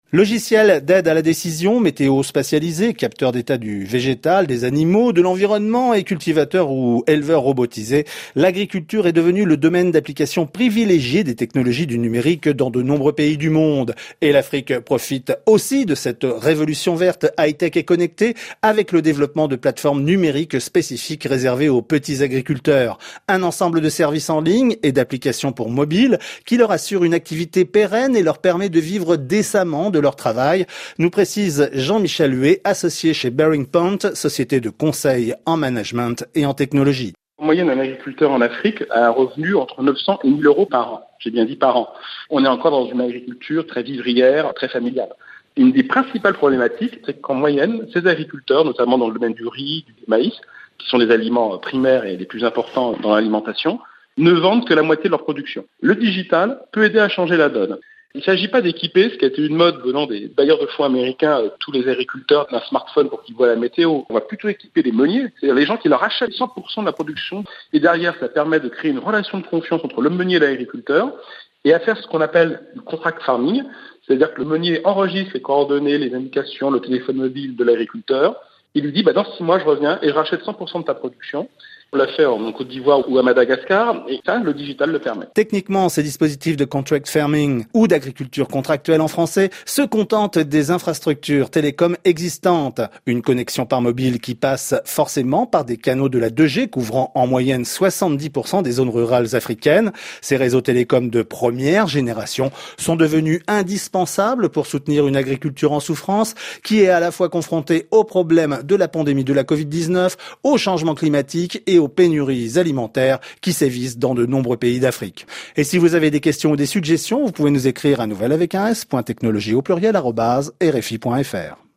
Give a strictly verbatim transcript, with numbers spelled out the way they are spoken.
Logiciel d'aide à la décision, météo spatialisé, capteur d'état du végétal, des animaux, de l'environnement et cultivateur ou éleveur robotisé, l'agriculture est devenue le domaine d'application privilégié des technologies du numérique dans de nombreux pays du monde. Et l'Afrique profite aussi de cette révolution verte high-tech et connectée avec le développement de plateformes numériques spécifiques réservées aux petits agriculteurs. Un ensemble de services en ligne et d'applications pour mobile qui leur assurent une activité pérenne et leur permet de vivre décemment de leur travail, nous précise Jean-Michel Huet, associé chez Bearing Point, société de conseil en management et en technologie. En moyenne, un agriculteur en Afrique a un revenu entre neuf cents et mille euros par an. J'ai bien dit par an. On est encore dans une agriculture très vivrière, très familiale. Une des principales problématiques, c'est qu'en moyenne, ces agriculteurs, notamment dans le domaine du riz, du maïs, qui sont les aliments primaires et les plus importants dans l'alimentation, ne vendent que la moitié de leur production. Le digital peut aider à changer la donne. Il ne s'agit pas d'équiper, ce qui a été une mode venant des bailleurs de fonds américains, euh, tous les agriculteurs d'un smartphone pour qu'ils voient la météo. On va plutôt équiper les meuniers, c'est-à-dire les gens qui leur achètent cent pour cent de la production. Et derrière, ça permet de créer une relation de confiance entre le meunier et l'agriculteur et à faire ce qu'on appelle du contract farming, c'est-à-dire que le meunier enregistre les coordonnées, les indications, le téléphone mobile de l'agriculteur. Il lui dit, bah, dans six mois, je reviens et je rachète cent pour cent de ta production. On l'a fait en Côte d'Ivoire ou à Madagascar, et ça, le digital le permet. Techniquement, ces dispositifs de contract farming ou d'agriculture contractuelle en français se contentent des infrastructures télécom existantes. Une connexion par mobile qui passe forcément par des canaux de la deux G couvrant en moyenne soixante-dix pour cent des zones rurales africaines. Ces réseaux télécoms de première génération sont devenus indispensables pour soutenir une agriculture en souffrance qui est à la fois confrontée aux problèmes de la pandémie de la covid dix-neuf, au changement climatique et aux pénuries alimentaires qui sévissent dans de nombreux pays d'Afrique. Et si vous avez des questions ou des suggestions, vous pouvez nous écrire à nouvelle avec un s, point technologie au pluriel, arobase, rfi point fr.